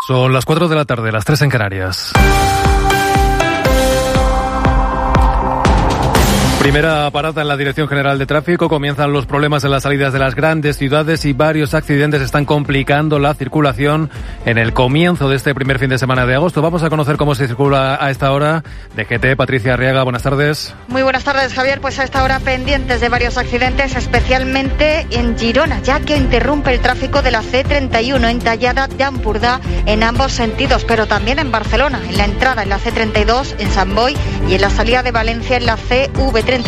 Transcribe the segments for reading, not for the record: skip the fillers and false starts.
Son las 4 de la tarde, las 3 en Canarias. Primera parada en la Dirección General de Tráfico. Comienzan los problemas en las salidas de las grandes ciudades y varios accidentes están complicando la circulación en el comienzo de este primer fin de semana de agosto. Vamos a conocer cómo se circula a esta hora. DGT, Patricia Arriaga, buenas tardes. Muy buenas tardes, Javier. Pues a esta hora pendientes de varios accidentes, especialmente en Girona, ya que interrumpe el tráfico de la C31 en Tallada de Ampurdá en ambos sentidos, pero también en Barcelona, en la entrada en la C32 en Sant Boi y en la salida de Valencia en la CV35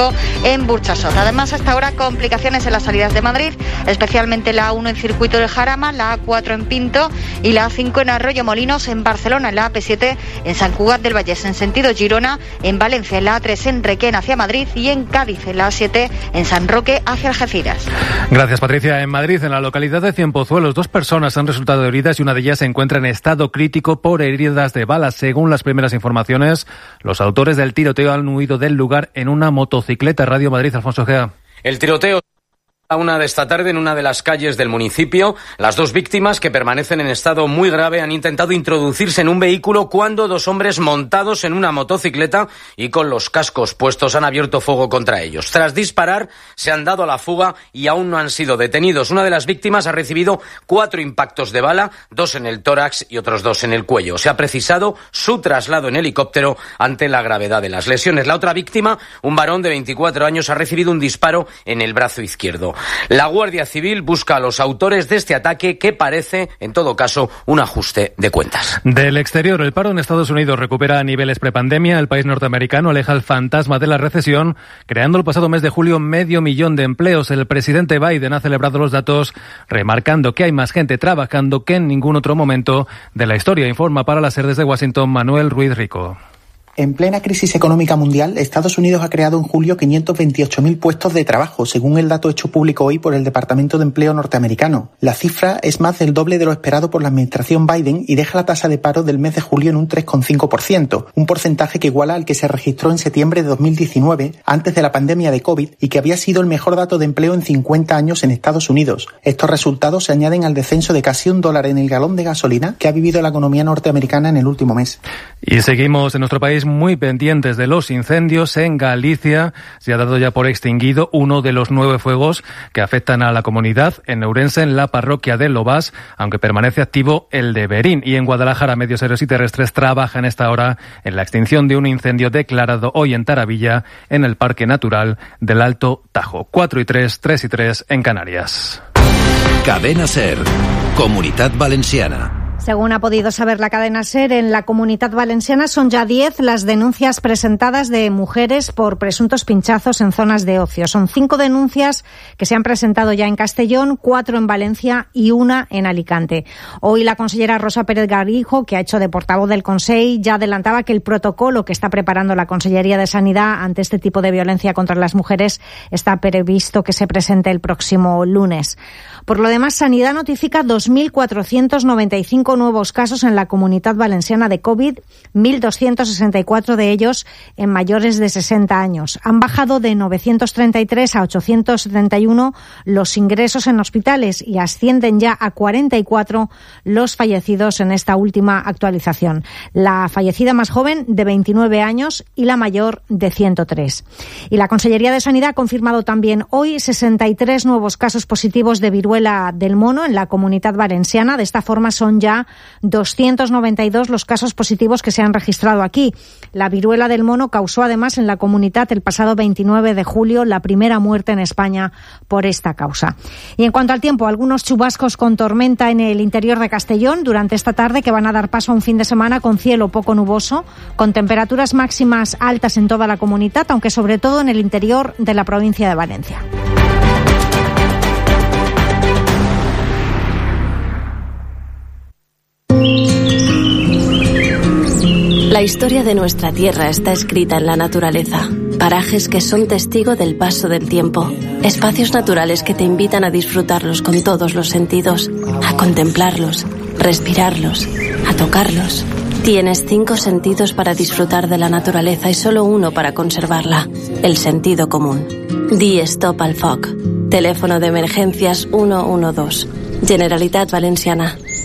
en Burchasot. Además, hasta ahora complicaciones en las salidas de Madrid, especialmente la A1 en Circuito del Jarama, la A4 en Pinto y la A5 en Arroyo Molinos en Barcelona, en la AP7 en Sant Cugat del Vallès en sentido Girona, en Valencia en la A3 en Requén hacia Madrid y en Cádiz en la A7 en San Roque hacia Algeciras. Gracias, Patricia. En Madrid, en la localidad de Cienpozuelos, 2 personas han resultado heridas y una de ellas se encuentra en estado crítico por heridas de bala. Según las primeras informaciones, los autores del tiroteo han huido del lugar en una motocicleta. Radio Madrid, Alfonso Gea. El tiroteo a una de esta tarde en una de las calles del municipio. Las 2 víctimas, que permanecen en estado muy grave, han intentado introducirse en un vehículo cuando 2 hombres montados en una motocicleta y con los cascos puestos han abierto fuego contra ellos. Tras disparar, se han dado a la fuga y aún no han sido detenidos. Una de las víctimas ha recibido 4 impactos de bala, 2 en el tórax y otros 2 en el cuello. Se ha precisado su traslado en helicóptero ante la gravedad de las lesiones. La otra víctima, un varón de 24 años, ha recibido un disparo en el brazo izquierdo. La Guardia Civil busca a los autores de este ataque que parece, en todo caso, un ajuste de cuentas. Del exterior, el paro en Estados Unidos recupera niveles prepandemia. El país norteamericano aleja el fantasma de la recesión, creando el pasado mes de julio 500.000 de empleos. El presidente Biden ha celebrado los datos, remarcando que hay más gente trabajando que en ningún otro momento de la historia. Informa para la SER desde Washington Manuel Ruiz Rico. En plena crisis económica mundial, Estados Unidos ha creado en julio 528.000 puestos de trabajo, según el dato hecho público hoy por el Departamento de Empleo norteamericano. La cifra es más del doble de lo esperado por la administración Biden y deja la tasa de paro del mes de julio en un 3,5%, un porcentaje que iguala al que se registró en septiembre de 2019, antes de la pandemia de COVID, y que había sido el mejor dato de empleo en 50 años en Estados Unidos. Estos resultados se añaden al descenso de casi $1 en el galón de gasolina que ha vivido la economía norteamericana en el último mes. Y seguimos en nuestro país muy pendientes de los incendios. En Galicia se ha dado ya por extinguido uno de los 9 fuegos que afectan a la comunidad. En Ourense, en la parroquia de Lobás, aunque permanece activo el de Berín. Y en Guadalajara, Medios Aéreos y Terrestres trabaja en esta hora en la extinción de un incendio declarado hoy en Taravilla, en el Parque Natural del Alto Tajo. 4 y 3, 3 y 3 en Canarias. Cadena SER, Comunitat Valenciana. Según ha podido saber la cadena SER, en la Comunitat Valenciana son ya 10 las denuncias presentadas de mujeres por presuntos pinchazos en zonas de ocio. Son 5 denuncias que se han presentado ya en Castellón, 4 en Valencia y 1 en Alicante. Hoy la consellera Rosa Pérez Garijo, que ha hecho de portavoz del Consell, ya adelantaba que el protocolo que está preparando la Consellería de Sanidad ante este tipo de violencia contra las mujeres está previsto que se presente el próximo lunes. Por lo demás, Sanidad notifica 2.495 nuevos casos en la Comunitat Valenciana de COVID, 1.264 de ellos en mayores de 60 años. Han bajado de 933 a 871 los ingresos en hospitales y ascienden ya a 44 los fallecidos en esta última actualización. La fallecida más joven de 29 años y la mayor de 103. Y la Consellería de Sanidad ha confirmado también hoy 63 nuevos casos positivos de viruela del mono en la Comunitat Valenciana. De esta forma son ya 292 los casos positivos que se han registrado aquí. La viruela del mono causó además en la comunidad el pasado 29 de julio la primera muerte en España por esta causa. Y en cuanto al tiempo, algunos chubascos con tormenta en el interior de Castellón durante esta tarde que van a dar paso a un fin de semana con cielo poco nuboso, con temperaturas máximas altas en toda la comunidad, aunque sobre todo en el interior de la provincia de Valencia. La historia de nuestra tierra está escrita en la naturaleza. Parajes que son testigo del paso del tiempo. Espacios naturales que te invitan a disfrutarlos con todos los sentidos, a contemplarlos, respirarlos, a tocarlos. Tienes 5 sentidos para disfrutar de la naturaleza y solo uno para conservarla, el sentido común. Di stop al foc. Teléfono de emergencias 112. Generalitat Valenciana.